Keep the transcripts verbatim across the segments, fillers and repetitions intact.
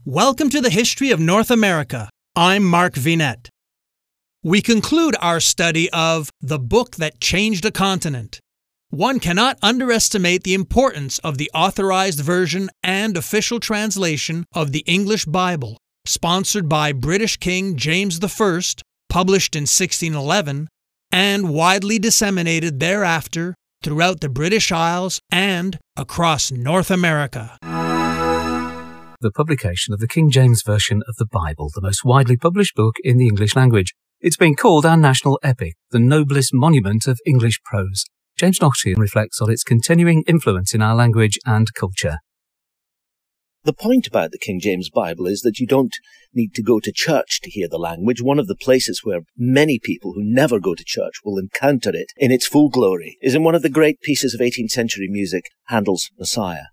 Welcome to the History of North America. I'm Mark Vinette. We conclude our study of The Book That Changed a Continent. One cannot underestimate the importance of the authorized version and official translation of the English Bible, sponsored by British King James the First, published in sixteen eleven, and widely disseminated thereafter throughout the British Isles and across North America. The publication of the King James Version of the Bible, the most widely published book in the English language. It's been called our national epic, the noblest monument of English prose. James Naughtie reflects on its continuing influence in our language and culture. The point about the King James Bible is that you don't need to go to church to hear the language. One of the places where many people who never go to church will encounter it in its full glory is in one of the great pieces of eighteenth century music, Handel's Messiah.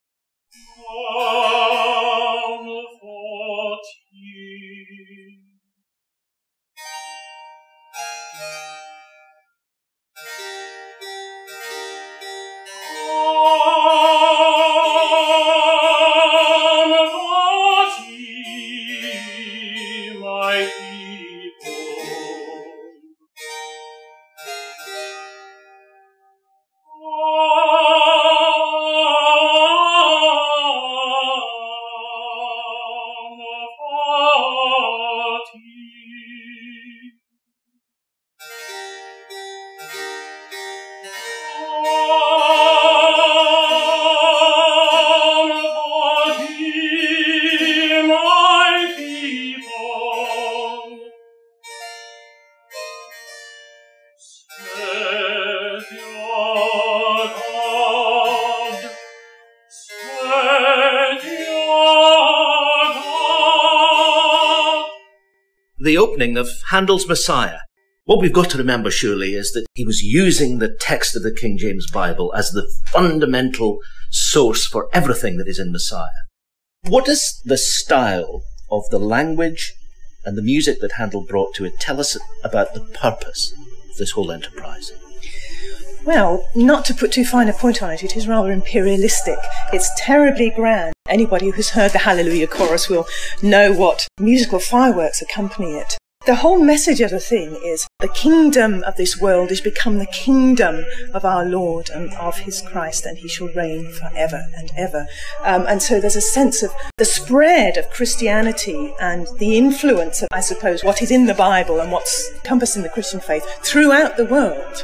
The opening of Handel's Messiah. What we've got to remember, surely, is that he was using the text of the King James Bible as the fundamental source for everything that is in Messiah. What does the style of the language and the music that Handel brought to it tell us about the purpose of this whole enterprise? Well, not to put too fine a point on it, it is rather imperialistic. It's terribly grand. Anybody who's heard the Hallelujah chorus will know what musical fireworks accompany it. The whole message of the thing is the kingdom of this world is become the kingdom of our Lord and of his Christ, and he shall reign forever and ever. Um, and so there's a sense of the spread of Christianity and the influence of, I suppose, what is in the Bible and what's encompassed in the Christian faith throughout the world.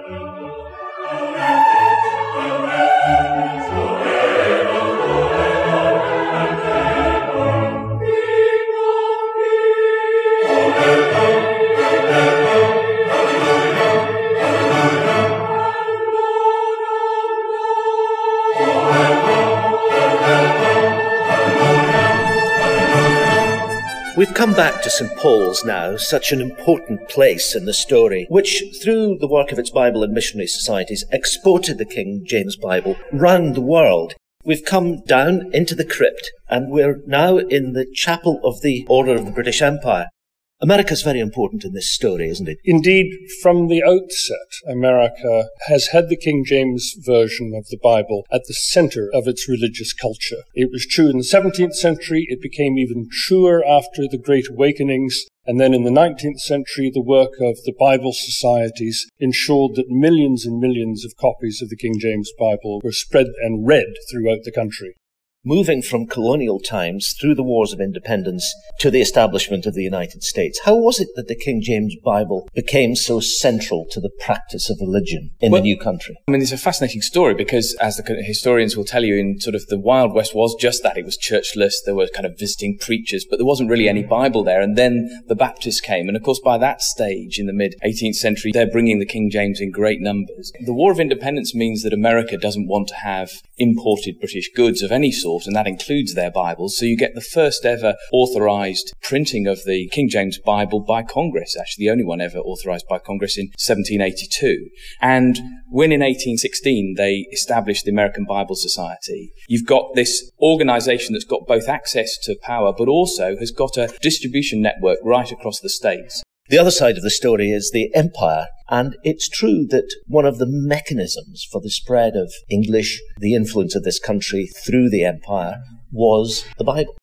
We've come back to Saint Paul's now, such an important place in the story, which, through the work of its Bible and missionary societies, exported the King James Bible round the world. We've come down into the crypt, and we're now in the chapel of the Order of the British Empire. America's very important in this story, isn't it? Indeed, from the outset, America has had the King James Version of the Bible at the center of its religious culture. It was true in the seventeenth century. It became even truer after the Great Awakenings. And then in the nineteenth century, the work of the Bible societies ensured that millions and millions of copies of the King James Bible were spread and read throughout the country. Moving from colonial times through the wars of independence to the establishment of the United States, how was it that the King James Bible became so central to the practice of religion in well, the new country? I mean, it's a fascinating story because, as the historians will tell you, in sort of the Wild West was just that. It was churchless. There were kind of visiting preachers, but there wasn't really any Bible there. And then the Baptists came. And of course, by that stage in the mid-eighteenth century, they're bringing the King James in great numbers. The War of Independence means that America doesn't want to have imported British goods of any sort, and that includes their Bibles. So you get the first ever authorized printing of the King James Bible by Congress, actually the only one ever authorized by Congress in seventeen eighty-two. And when in eighteen sixteen they established the American Bible Society, you've got this organization that's got both access to power but also has got a distribution network right across the states. The other side of the story is the empire, and it's true that one of the mechanisms for the spread of English, the influence of this country through the empire, was the Bible.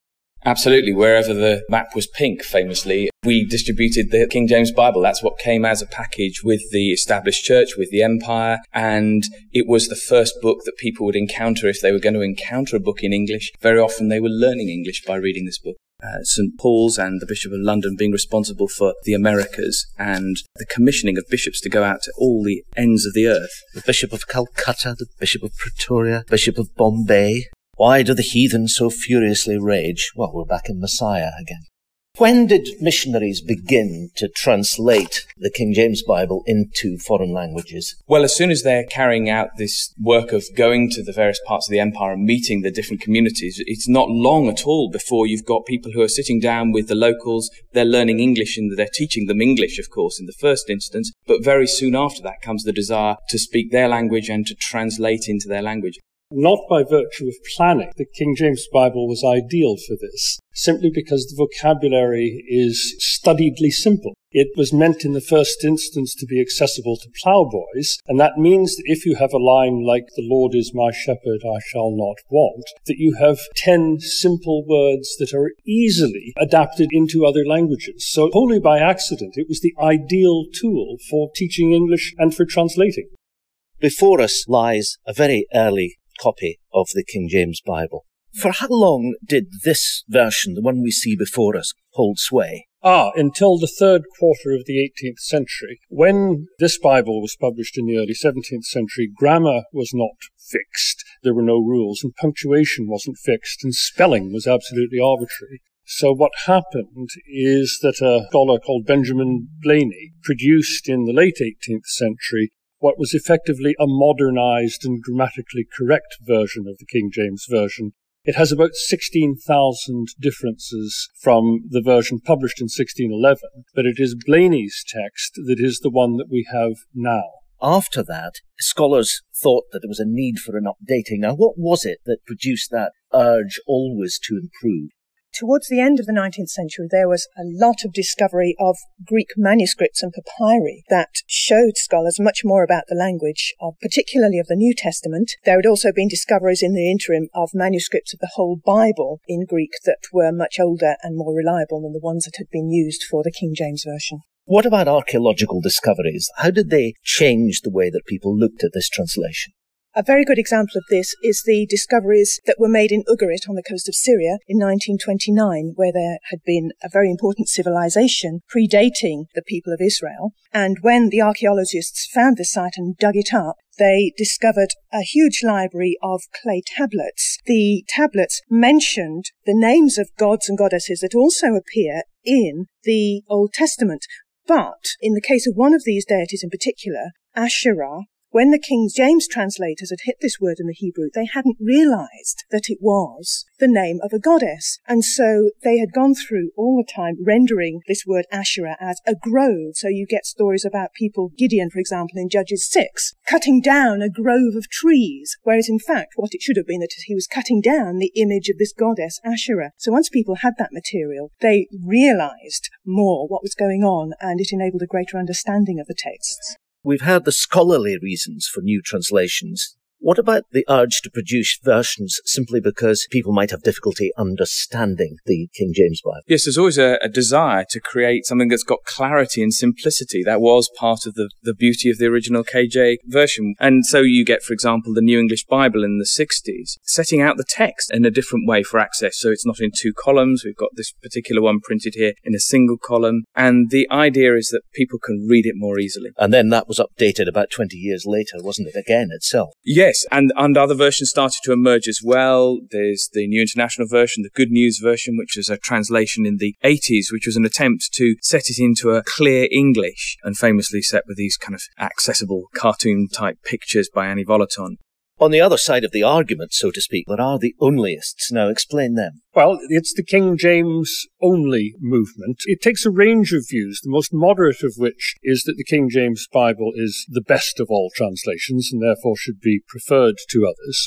Absolutely. Wherever the map was pink, famously, we distributed the King James Bible. That's what came as a package with the established church, with the empire, and it was the first book that people would encounter if they were going to encounter a book in English. Very often they were learning English by reading this book. Uh, Saint Paul's and the Bishop of London being responsible for the Americas and the commissioning of bishops to go out to all the ends of the earth. The Bishop of Calcutta, the Bishop of Pretoria, Bishop of Bombay. Why do the heathen so furiously rage? Well, we're back in Messiah again. When did missionaries begin to translate the King James Bible into foreign languages? Well, as soon as they're carrying out this work of going to the various parts of the empire and meeting the different communities, it's not long at all before you've got people who are sitting down with the locals. They're learning English and they're teaching them English, of course, in the first instance. But very soon after that comes the desire to speak their language and to translate into their language. Not by virtue of planning. The King James Bible was ideal for this, simply because the vocabulary is studiedly simple. It was meant in the first instance to be accessible to ploughboys, and that means that if you have a line like, "The Lord is my shepherd, I shall not want," that you have ten simple words that are easily adapted into other languages. So wholly by accident, it was the ideal tool for teaching English and for translating. Before us lies a very early copy of the King James Bible. For how long did this version, the one we see before us, hold sway? Ah, until the third quarter of the eighteenth century. When this Bible was published in the early seventeenth century, grammar was not fixed. There were no rules, and punctuation wasn't fixed, and spelling was absolutely arbitrary. So what happened is that a scholar called Benjamin Blayney produced in the late eighteenth century what was effectively a modernized and grammatically correct version of the King James Version. It has about sixteen thousand differences from the version published in sixteen eleven, but it is Blayney's text that is the one that we have now. After that, scholars thought that there was a need for an updating. Now, what was it that produced that urge always to improve? Towards the end of the nineteenth century, there was a lot of discovery of Greek manuscripts and papyri that showed scholars much more about the language, of, particularly of the New Testament. There had also been discoveries in the interim of manuscripts of the whole Bible in Greek that were much older and more reliable than the ones that had been used for the King James Version. What about archaeological discoveries? How did they change the way that people looked at this translation? A very good example of this is the discoveries that were made in Ugarit on the coast of Syria in nineteen twenty-nine, where there had been a very important civilization predating the people of Israel. And when the archaeologists found this site and dug it up, they discovered a huge library of clay tablets. The tablets mentioned the names of gods and goddesses that also appear in the Old Testament. But in the case of one of these deities in particular, Asherah, when the King James translators had hit this word in the Hebrew, they hadn't realized that it was the name of a goddess. And so they had gone through all the time rendering this word Asherah as a grove. So you get stories about people, Gideon, for example, in Judges six, cutting down a grove of trees, whereas in fact what it should have been that he was cutting down the image of this goddess Asherah. So once people had that material, they realized more what was going on, and it enabled a greater understanding of the texts. We've heard the scholarly reasons for new translations. What about the urge to produce versions simply because people might have difficulty understanding the King James Bible? Yes, there's always a, a desire to create something that's got clarity and simplicity. That was part of the, the beauty of the original K J version. And so you get, for example, the New English Bible in the sixties, setting out the text in a different way for access. So it's not in two columns. We've got this particular one printed here in a single column. And the idea is that people can read it more easily. And then that was updated about twenty years later, wasn't it, again itself? Yes. And, and other versions started to emerge as well. There's the New International Version, the Good News Version, which was a translation in the eighties, which was an attempt to set it into a clear English, and famously set with these kind of accessible cartoon-type pictures by Annie Volaton. On the other side of the argument, so to speak, there are the onlyists. Now, explain them. Well, it's the King James only movement. It takes a range of views, the most moderate of which is that the King James Bible is the best of all translations and therefore should be preferred to others.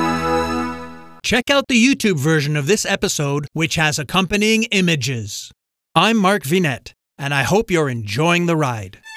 Check out the YouTube version of this episode, which has accompanying images. I'm Mark Vinet, and I hope you're enjoying the ride.